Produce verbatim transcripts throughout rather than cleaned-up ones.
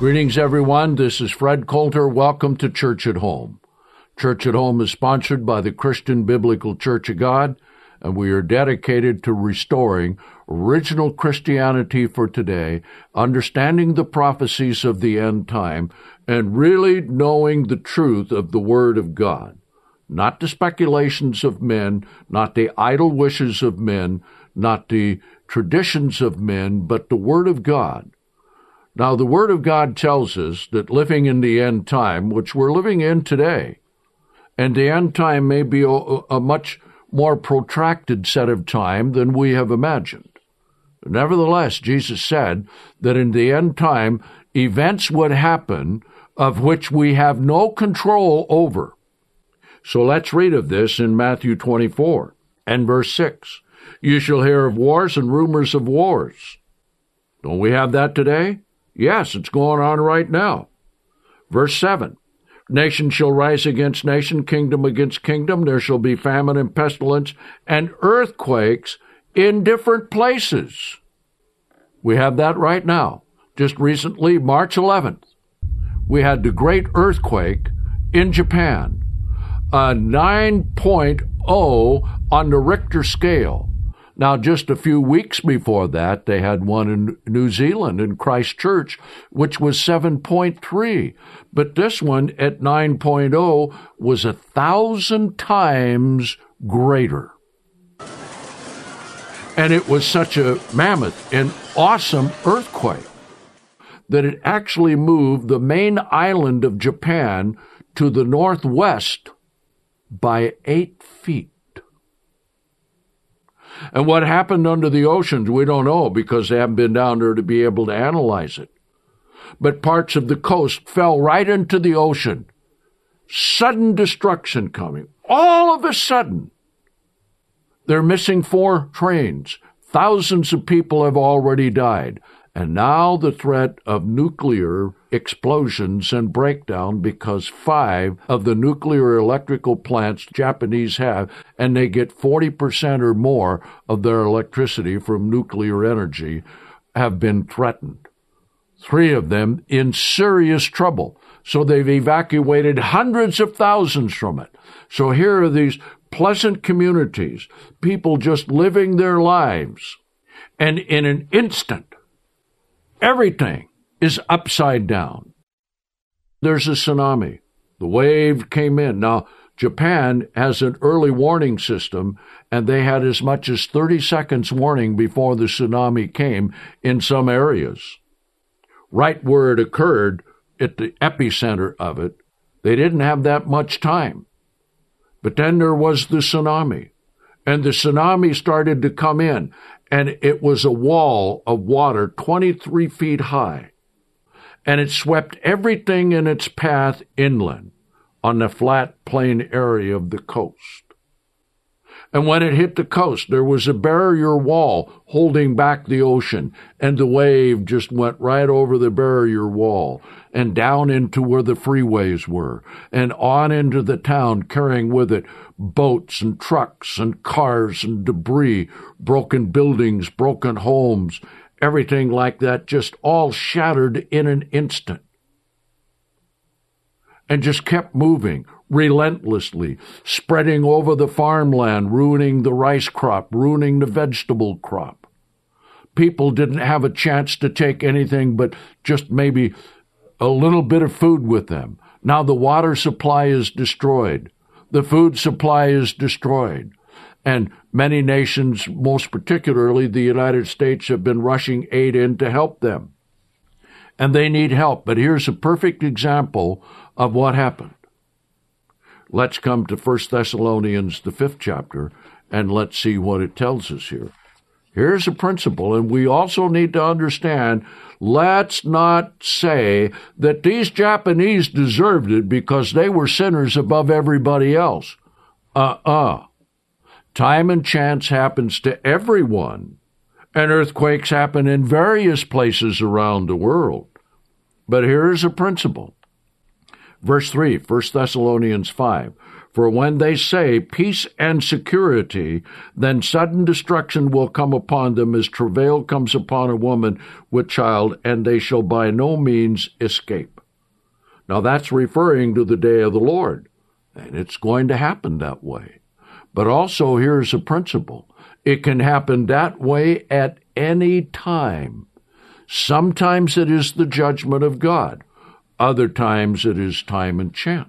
Greetings, everyone. This is Fred Coulter. Welcome to Church at Home. Church at Home is sponsored by the Christian Biblical Church of God, and we are dedicated to restoring original Christianity for today, understanding the prophecies of the end time, and really knowing the truth of the Word of God. Not the speculations of men, not the idle wishes of men, not the traditions of men, but the Word of God. Now, the Word of God tells us that living in the end time, which we're living in today, and the end time may be a, a much more protracted set of time than we have imagined. Nevertheless, Jesus said that in the end time, events would happen of which we have no control over. So let's read of this in Matthew twenty-four and verse six. You shall hear of wars and rumors of wars. Don't we have that today? Yes, it's going on right now. Verse seven. Nation shall rise against nation, kingdom against kingdom. There shall be famine and pestilence and earthquakes in different places. We have that right now. Just recently, March eleventh, we had the great earthquake in Japan, a nine point oh on the Richter scale. Now, just a few weeks before that, they had one in New Zealand, in Christchurch, which was seven point three. But this one at nine point oh was a thousand times greater. And it was such a mammoth and awesome earthquake that it actually moved the main island of Japan to the northwest by eight feet. And what happened under the oceans, we don't know because they haven't been down there to be able to analyze it. But parts of the coast fell right into the ocean. Sudden destruction coming. All of a sudden. They're missing four trains. Thousands of people have already died. And now the threat of nuclear explosions and breakdown because five of the nuclear electrical plants Japanese have, and they get forty percent or more of their electricity from nuclear energy, have been threatened. Three of them in serious trouble. So they've evacuated hundreds of thousands from it. So here are these pleasant communities, people just living their lives. And in an instant, everything is upside down. There's a tsunami. The wave came in. Now, Japan has an early warning system, and they had as much as thirty seconds warning before the tsunami came in some areas. Right where it occurred, at the epicenter of it, they didn't have that much time. But then there was the tsunami, and the tsunami started to come in, and it was a wall of water twenty-three feet high, and it swept everything in its path inland on the flat plain area of the coast. And when it hit the coast, there was a barrier wall holding back the ocean, and the wave just went right over the barrier wall and down into where the freeways were, and on into the town, carrying with it boats and trucks and cars and debris, broken buildings, broken homes, everything like that, just all shattered in an instant. And just kept moving relentlessly, spreading over the farmland, ruining the rice crop, ruining the vegetable crop. People didn't have a chance to take anything but just maybe a little bit of food with them. Now the water supply is destroyed. The food supply is destroyed. And many nations, most particularly the United States, have been rushing aid in to help them. And they need help. But here's a perfect example of what happened. Let's come to First Thessalonians, the fifth chapter, and let's see what it tells us here. Here's a principle, and we also need to understand, let's not say that these Japanese deserved it because they were sinners above everybody else. Uh-uh. Time and chance happens to everyone, and earthquakes happen in various places around the world. But here's a principle. Verse three, First Thessalonians five. For when they say peace and security, then sudden destruction will come upon them as travail comes upon a woman with child, and they shall by no means escape. Now that's referring to the day of the Lord, and it's going to happen that way. But also here's a principle. It can happen that way at any time. Sometimes it is the judgment of God. Other times it is time and chance.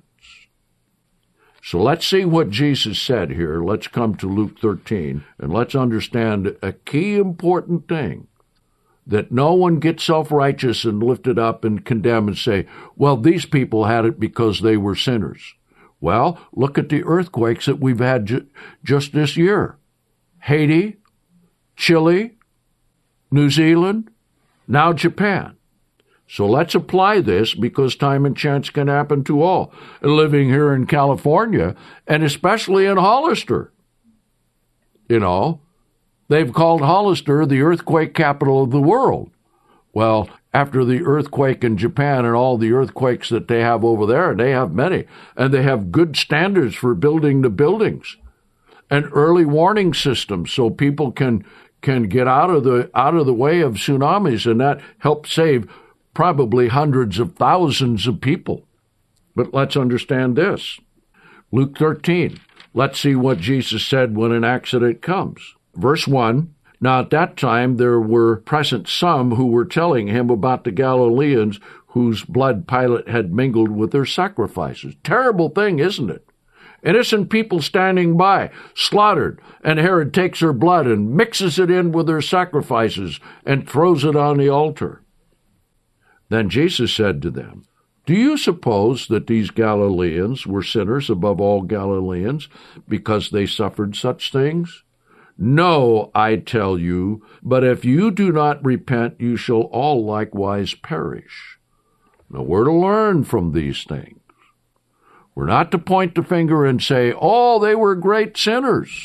So let's see what Jesus said here. Let's come to Luke thirteen, and let's understand a key important thing, that no one gets self-righteous and lifted up and condemn and say, well, these people had it because they were sinners. Well, look at the earthquakes that we've had ju- just this year. Haiti, Chile, New Zealand, now Japan. So let's apply this, because time and chance can happen to all. Living here in California, and especially in Hollister, you know, they've called Hollister the earthquake capital of the world. Well, after the earthquake in Japan and all the earthquakes that they have over there, they have many, and they have good standards for building the buildings and early warning systems so people can can get out of the out of the way of tsunamis, and that helps save probably hundreds of thousands of people. But let's understand this. Luke thirteen. Let's see what Jesus said when an accident comes. Verse one, now at that time there were present some who were telling him about the Galileans whose blood Pilate had mingled with their sacrifices. Terrible thing, isn't it? Innocent people standing by, slaughtered, and Herod takes their blood and mixes it in with their sacrifices and throws it on the altar. Then Jesus said to them, do you suppose that these Galileans were sinners above all Galileans because they suffered such things? No, I tell you, but if you do not repent, you shall all likewise perish. Now we're to learn from these things. We're not to point the finger and say, oh, they were great sinners.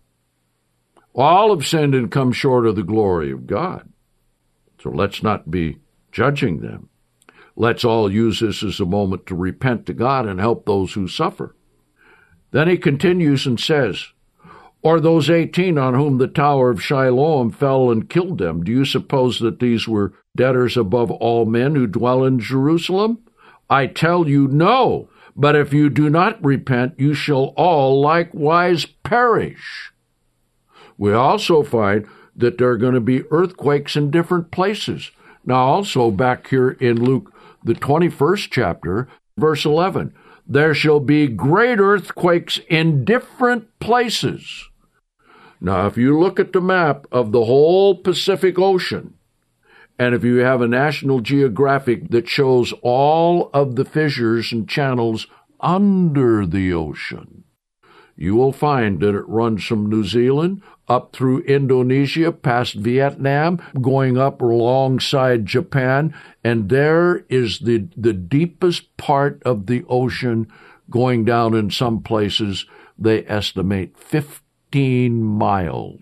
All have sinned and come short of the glory of God. So let's not be judging them. Let's all use this as a moment to repent to God and help those who suffer. Then he continues and says, or those eighteen on whom the tower of Siloam fell and killed them, do you suppose that these were debtors above all men who dwell in Jerusalem? I tell you, no. But if you do not repent, you shall all likewise perish. We also find that there are going to be earthquakes in different places. Now also back here in Luke, the twenty-first chapter, verse eleven, there shall be great earthquakes in different places. Now, if you look at the map of the whole Pacific Ocean, and if you have a National Geographic that shows all of the fissures and channels under the ocean, you will find that it runs from New Zealand up through Indonesia, past Vietnam, going up alongside Japan, and there is the, the deepest part of the ocean going down in some places, they estimate fifteen miles.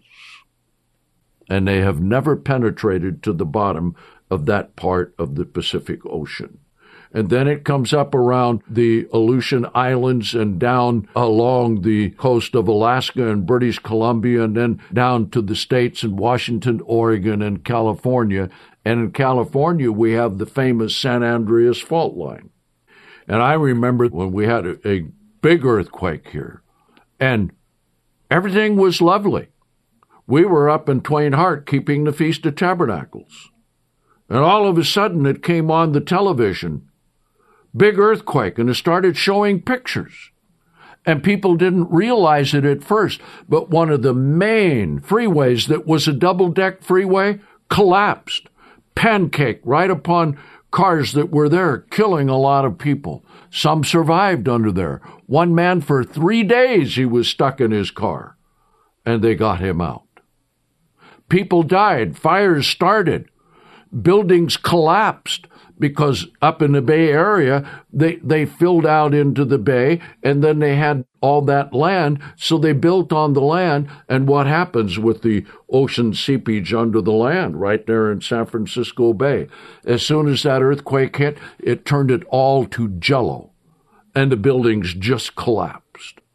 And they have never penetrated to the bottom of that part of the Pacific Ocean. And then it comes up around the Aleutian Islands and down along the coast of Alaska and British Columbia, and then down to the states in Washington, Oregon, and California. And in California, we have the famous San Andreas Fault Line. And I remember when we had a, a big earthquake here, and everything was lovely. We were up in Twain Harte keeping the Feast of Tabernacles. And all of a sudden it came on the television, big earthquake, and it started showing pictures. And people didn't realize it at first, but one of the main freeways that was a double-deck freeway collapsed, pancaked right upon cars that were there, killing a lot of people. Some survived under there. One man, for three days, he was stuck in his car, and they got him out. People died. Fires started. Buildings collapsed because up in the Bay Area, they, they filled out into the bay, and then they had all that land, so they built on the land. And what happens with the ocean seepage under the land right there in San Francisco Bay? As soon as that earthquake hit, it turned it all to jello, and the buildings just collapsed.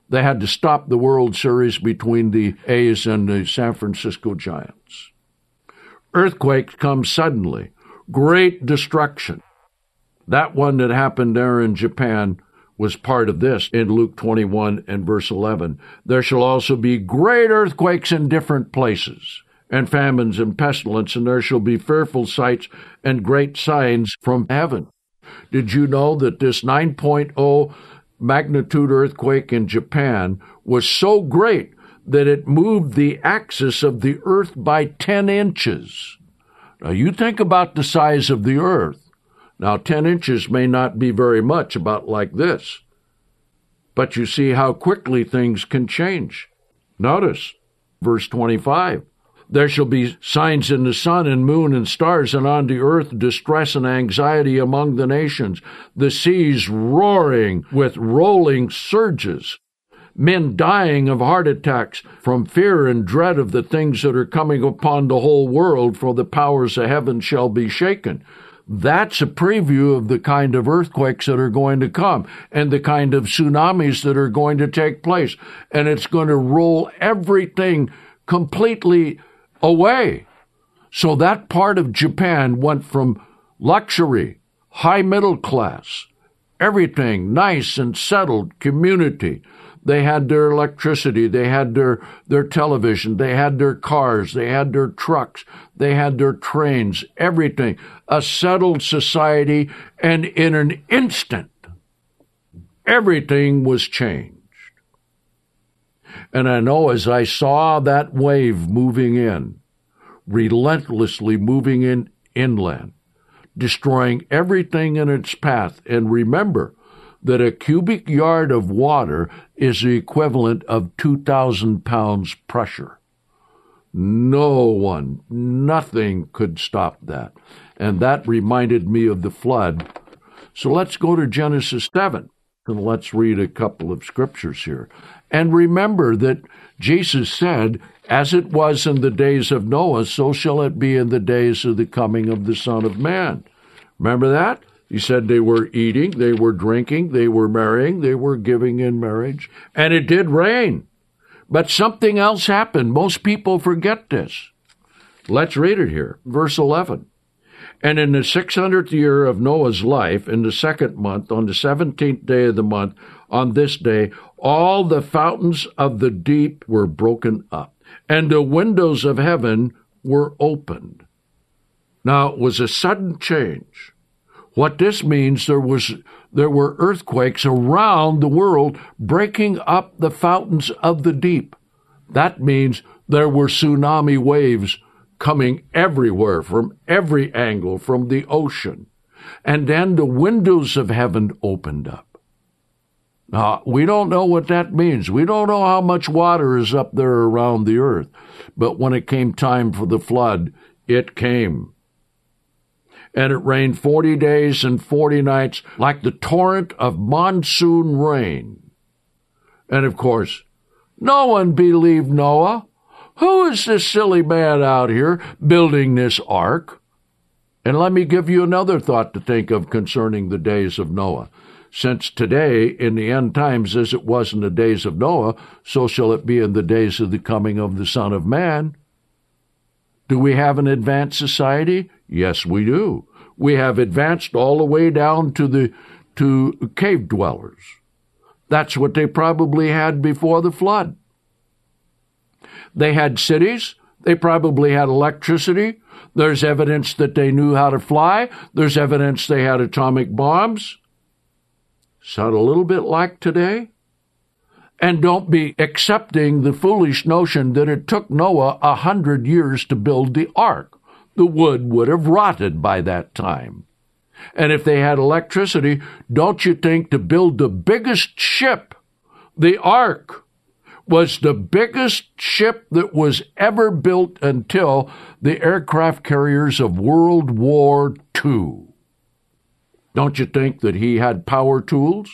They had to stop the World Series between the A's and the San Francisco Giants. Earthquakes come suddenly. Great destruction. That one that happened there in Japan was part of this in Luke twenty-one and verse eleven. There shall also be great earthquakes in different places, and famines and pestilence, and there shall be fearful sights and great signs from heaven. Did you know that this nine point oh magnitude earthquake in Japan was so great that it moved the axis of the earth by ten inches? Now you think about the size of the earth. Now ten inches may not be very much, about like this. But you see how quickly things can change. Notice verse twenty-five. There shall be signs in the sun and moon and stars, and on the earth distress and anxiety among the nations, the seas roaring with rolling surges, men dying of heart attacks from fear and dread of the things that are coming upon the whole world, for the powers of heaven shall be shaken. That's a preview of the kind of earthquakes that are going to come and the kind of tsunamis that are going to take place. And it's going to roll everything completely away. So that part of Japan went from luxury, high middle class, everything nice and settled community. They had their electricity, they had their, their television, they had their cars, they had their trucks, they had their trains, everything. A settled society, and in an instant, everything was changed. And I know as I saw that wave moving in, relentlessly moving in inland, destroying everything in its path, and remember that a cubic yard of water is the equivalent of two thousand pounds pressure. No one, nothing could stop that. And that reminded me of the flood. So let's go to Genesis seven, and let's read a couple of scriptures here. And remember that Jesus said, as it was in the days of Noah, so shall it be in the days of the coming of the Son of Man. Remember that? He said they were eating, they were drinking, they were marrying, they were giving in marriage, and it did rain. But something else happened. Most people forget this. Let's read it here. Verse eleven. And in the six hundredth year of Noah's life, in the second month, on the seventeenth day of the month, on this day, all the fountains of the deep were broken up, and the windows of heaven were opened. Now, it was a sudden change. What this means, there was there were earthquakes around the world breaking up the fountains of the deep. That means there were tsunami waves coming everywhere, from every angle, from the ocean. And then the windows of heaven opened up. Now, we don't know what that means. We don't know how much water is up there around the earth. But when it came time for the flood, it came. And it rained forty days and forty nights like the torrent of monsoon rain. And of course, no one believed Noah. Who is this silly man out here building this ark? And let me give you another thought to think of concerning the days of Noah. Since today, in the end times, as it was in the days of Noah, so shall it be in the days of the coming of the Son of Man. Do we have an advanced society? Yes, we do. We have advanced all the way down to the to cave dwellers. That's what they probably had before the flood. They had cities. They probably had electricity. There's evidence that they knew how to fly. There's evidence they had atomic bombs. Sound a little bit like today? And don't be accepting the foolish notion that it took Noah a hundred years to build the ark. The wood would have rotted by that time. And if they had electricity, don't you think to build the biggest ship, the ark, was the biggest ship that was ever built until the aircraft carriers of World War Two. Don't you think that he had power tools?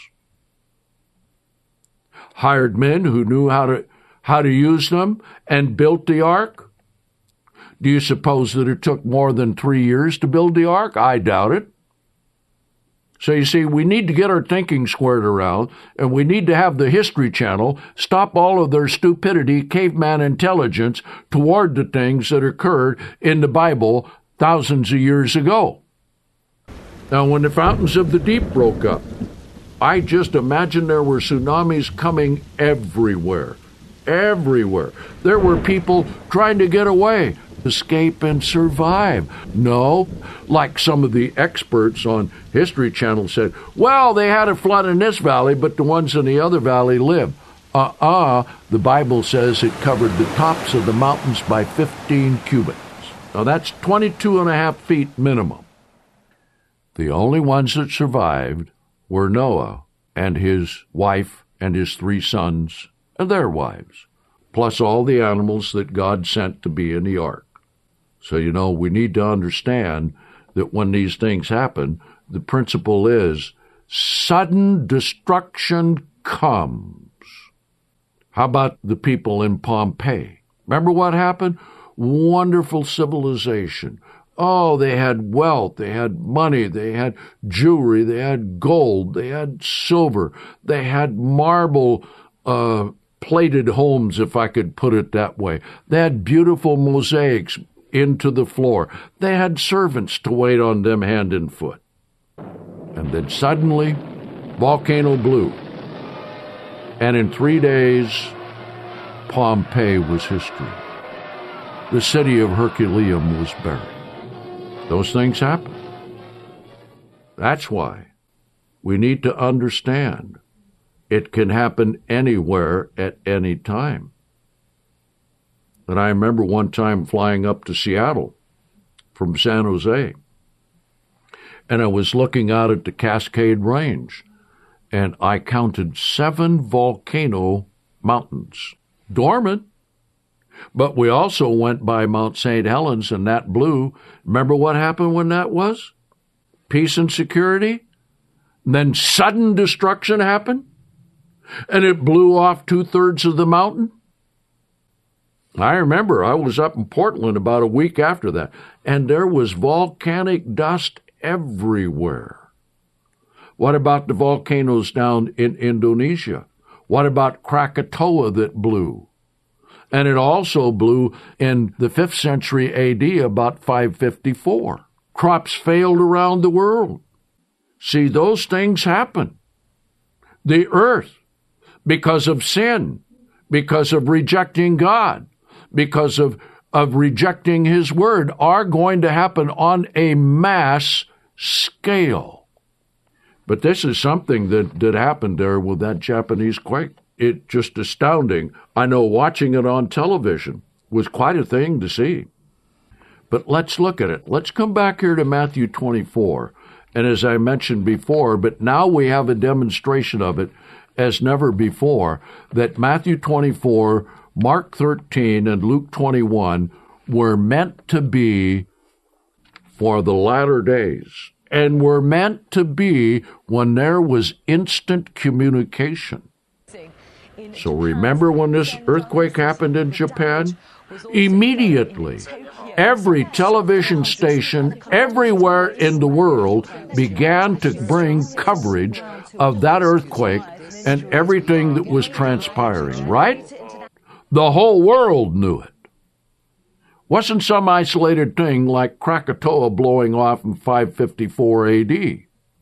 Hired men who knew how to how to use them and built the ark? Do you suppose that it took more than three years to build the ark? I doubt it. So you see, we need to get our thinking squared around, and we need to have the History Channel stop all of their stupidity, caveman intelligence toward the things that occurred in the Bible thousands of years ago. Now, when the fountains of the deep broke up, I just imagine there were tsunamis coming everywhere. Everywhere. There were people trying to get away, escape, and survive. No, like some of the experts on History Channel said, well, they had a flood in this valley, but the ones in the other valley lived. Uh-uh, the Bible says it covered the tops of the mountains by fifteen cubits. Now that's twenty-two and a half feet minimum. The only ones that survived were Noah and his wife and his three sons and their wives, plus all the animals that God sent to be in the ark. So, you know, we need to understand that when these things happen, the principle is sudden destruction comes. How about the people in Pompeii? Remember what happened? Wonderful civilization. Oh, they had wealth, they had money, they had jewelry, they had gold, they had silver, they had marble uh, plated homes, if I could put it that way. They had beautiful mosaics into the floor. They had servants to wait on them hand and foot. And then suddenly, volcano blew. And in three days, Pompeii was history. The city of Herculaneum was buried. Those things happen. That's why we need to understand it can happen anywhere at any time. And I remember one time flying up to Seattle from San Jose, and I was looking out at the Cascade Range, and I counted seven volcano mountains, dormant. But we also went by Mount Saint Helens, and that blew. Remember what happened when that was? Peace and security. And then sudden destruction happened, and it blew off two-thirds of the mountain. I remember I was up in Portland about a week after that, and there was volcanic dust everywhere. What about the volcanoes down in Indonesia? What about Krakatoa that blew? And it also blew in the fifth century A D, about five fifty-four. Crops failed around the world. See, those things happen. The earth, because of sin, because of rejecting God, because of, of rejecting His Word, are going to happen on a mass scale. But this is something that, that happened there with that Japanese quake. It's just astounding. I know watching it on television was quite a thing to see. But let's look at it. Let's come back here to Matthew twenty-four. And as I mentioned before, but now we have a demonstration of it as never before, that Matthew twenty-four, Mark thirteen, and Luke twenty-one were meant to be for the latter days, and were meant to be when there was instant communication. So remember when this earthquake happened in Japan? Immediately, every television station everywhere in the world began to bring coverage of that earthquake and everything that was transpiring, right? The whole world knew it. Wasn't some isolated thing like Krakatoa blowing off in five fifty-four A D.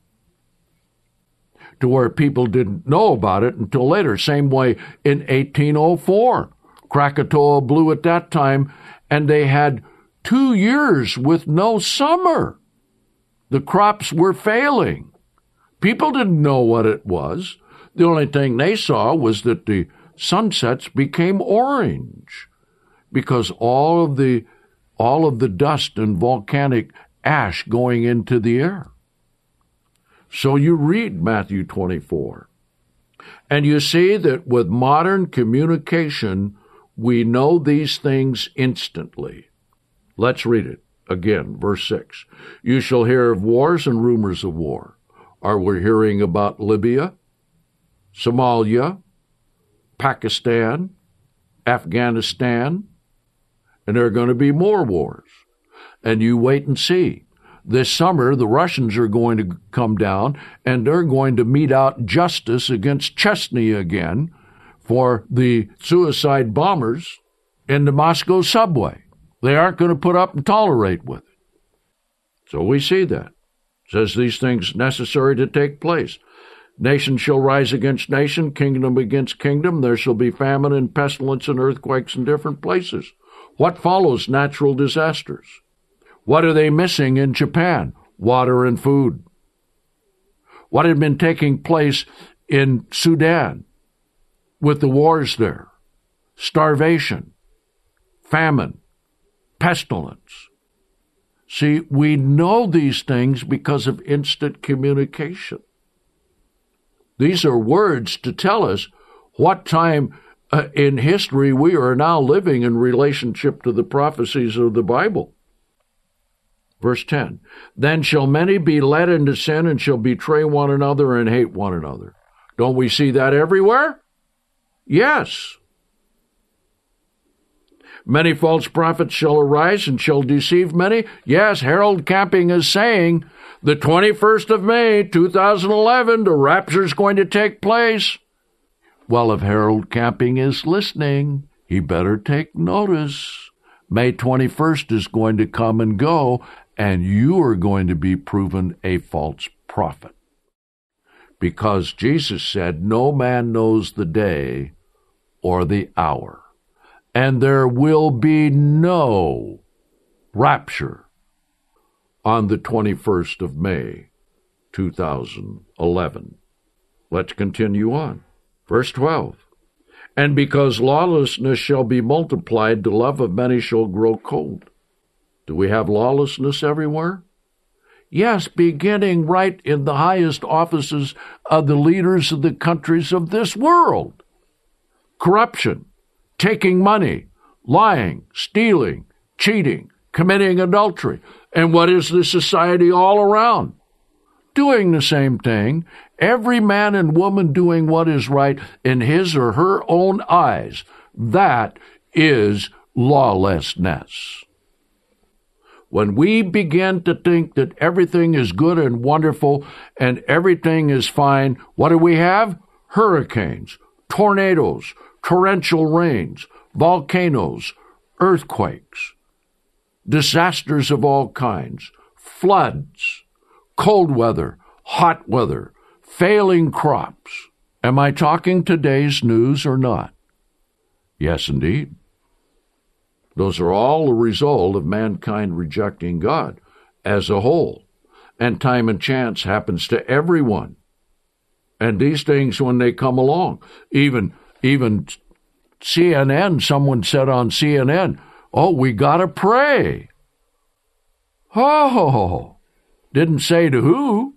To where people didn't know about it until later. Same way in eighteen oh four. Krakatoa blew at that time, and they had two years with no summer. The crops were failing. People didn't know what it was. The only thing they saw was that the sunsets became orange because all of the all of the dust and volcanic ash going into the air. So you read Matthew twenty-four, and you see that with modern communication, we know these things instantly. Let's read it again, verse six. You shall hear of wars and rumors of war. Are we hearing about Libya, Somalia, Pakistan, Afghanistan? And there are going to be more wars. And you wait and see. this summer the Russians are going to come down and they're going to mete out justice against Chechnya again for the suicide bombers in the Moscow subway. They aren't going to put up and tolerate with it. So we see that. It says these things necessary to take place. Nation shall rise against nation, kingdom against kingdom. There shall be famine and pestilence and earthquakes in different places. What follows natural disasters? What are they missing in Japan? Water and food. What had been taking place in Sudan with the wars there? Starvation, famine, pestilence. See, we know these things because of instant communication. These are words to tell us what time uh, in history we are now living in relationship to the prophecies of the Bible. Verse ten, then shall many be led into sin and shall betray one another and hate one another. Don't we see that everywhere? Yes. Many false prophets shall arise and shall deceive many. Yes, Harold Camping is saying the twenty-first of May, two thousand eleven, the rapture is going to take place. Well, if Harold Camping is listening, he better take notice. May twenty-first is going to come and go, and you are going to be proven a false prophet. Because Jesus said, no man knows the day or the hour. And there will be no rapture on the twenty-first of May, two thousand eleven. Let's continue on. Verse twelve. And because lawlessness shall be multiplied, the love of many shall grow cold. Do we have lawlessness everywhere? Yes, beginning right in the highest offices of the leaders of the countries of this world. Corruption. Taking money, lying, stealing, cheating, committing adultery. And what is the society all around? Doing the same thing. Every man and woman doing what is right in his or her own eyes. That is lawlessness. When we begin to think that everything is good and wonderful and everything is fine, what do we have? Hurricanes, tornadoes, torrential rains, volcanoes, earthquakes, disasters of all kinds, floods, cold weather, hot weather, failing crops. Am I talking today's news or not? Yes, indeed. Those are all a result of mankind rejecting God as a whole. And time and chance happens to everyone. And these things, when they come along, even Even C N N, someone said on C N N, oh, we got to pray. Oh, didn't say to who.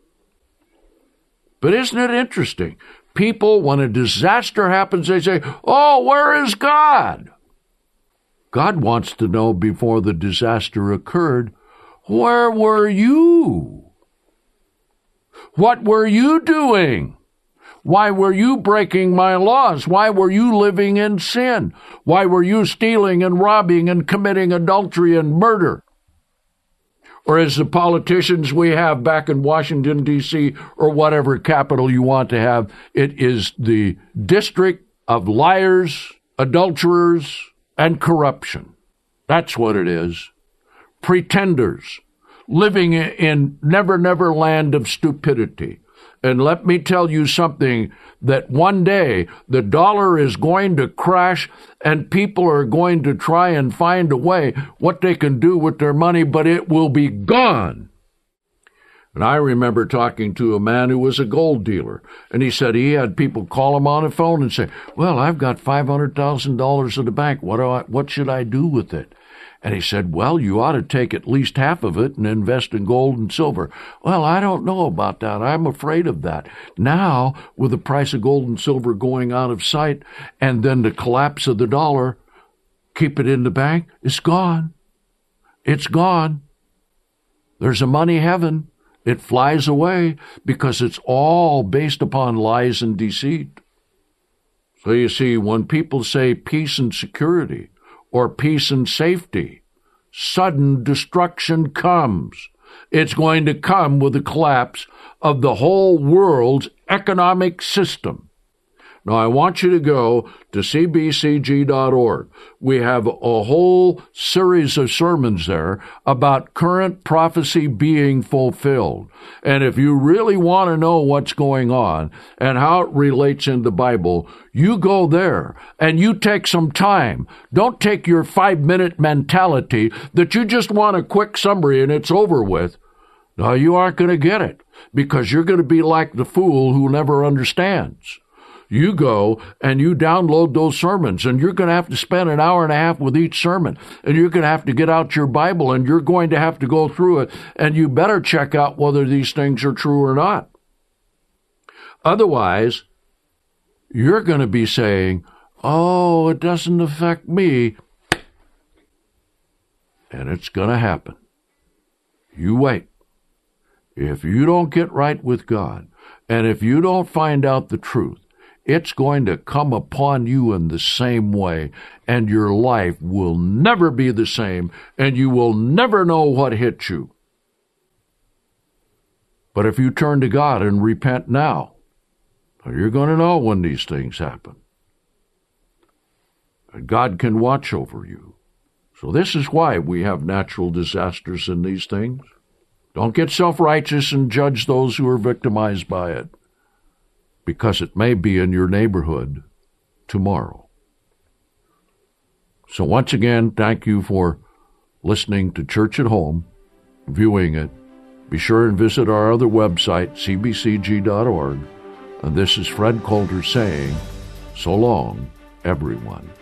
But isn't it interesting? People, when a disaster happens, they say, oh, where is God? God wants to know before the disaster occurred, where were you? What were you doing? Why were you breaking my laws? Why were you living in sin? Why were you stealing and robbing and committing adultery and murder? Or as the politicians we have back in Washington, D C, or whatever capital you want to have, it is the district of liars, adulterers, and corruption. That's what it is. Pretenders, living in never, never land of stupidity. And let me tell you something, that one day the dollar is going to crash and people are going to try and find a way what they can do with their money, but it will be gone. And I remember talking to a man who was a gold dealer, and he said he had people call him on the phone and say, well, I've got five hundred thousand dollars in the bank. What do I, what should I do with it? And he said, well, you ought to take at least half of it and invest in gold and silver. Well, I don't know about that. I'm afraid of that. Now, with the price of gold and silver going out of sight and then the collapse of the dollar, keep it in the bank. It's gone. It's gone. There's a money heaven. It flies away because it's all based upon lies and deceit. So you see, when people say peace and security, or peace and safety, sudden destruction comes. It's going to come with the collapse of the whole world's economic system. Now, I want you to go to c b c g dot org. We have a whole series of sermons there about current prophecy being fulfilled. And if you really want to know what's going on and how it relates in the Bible, you go there and you take some time. Don't take your five-minute mentality that you just want a quick summary and it's over with. No, you aren't going to get it because you're going to be like the fool who never understands. You go and you download those sermons, and you're going to have to spend an hour and a half with each sermon, and you're going to have to get out your Bible, and you're going to have to go through it, and you better check out whether these things are true or not. Otherwise, you're going to be saying, oh, it doesn't affect me, and it's going to happen. You wait. If you don't get right with God, and if you don't find out the truth, it's going to come upon you in the same way, and your life will never be the same, and you will never know what hit you. But if you turn to God and repent now, you're going to know when these things happen. And God can watch over you. So this is why we have natural disasters in these things. Don't get self-righteous and judge those who are victimized by it, because it may be in your neighborhood tomorrow. So once again, thank you for listening to Church at Home, viewing it. Be sure and visit our other website, c b c g dot org. And this is Fred Coulter saying, so long, everyone.